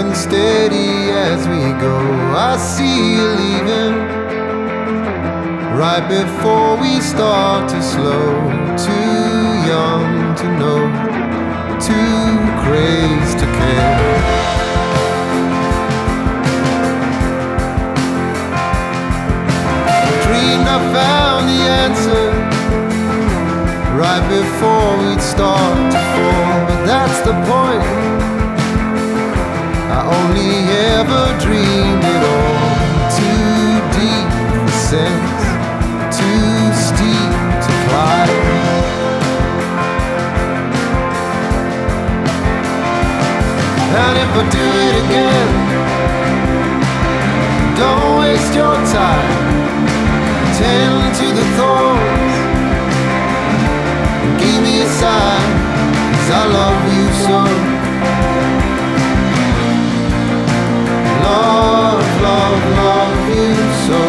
and steady as we go. I see you leaving right before we start to slow. Too young to know, too crazed to care. Dreamed I found the answer right before we'd start to fall, but that's the point. I only ever dreamed it all. Too deep for sense, too steep to climb. And if I do it again, don't waste your time. Tend to the thorns, give me a sign, 'cause I love you so. Love, love, love you so.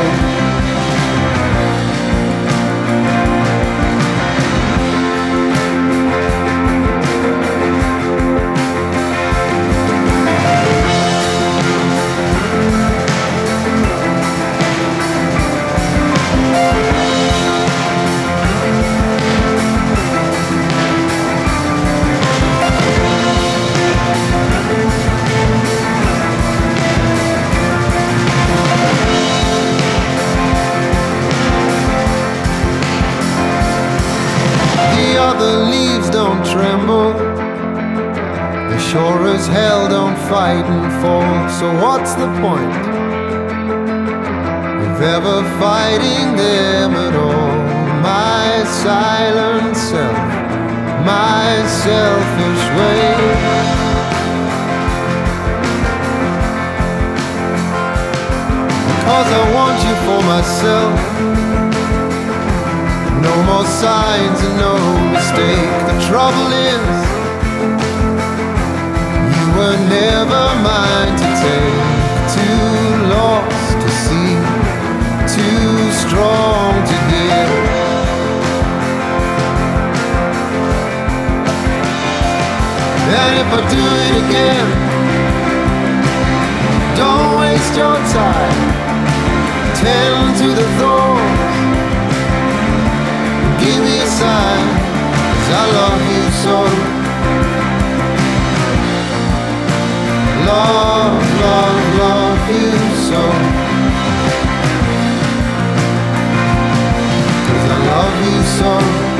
The leaves don't tremble, they sure as hell don't fight and fall. So what's the point of ever fighting them at all? My silent self, my selfish way. Because I want you for myself. No more signs and no mistake. The trouble is, you were never mine to take. Too lost to see, too strong to hear. And if I do it again, don't waste your time. Tend to the thorns, give me a sign, 'cause I love you so. Love, love, love you so. 'Cause I love you so.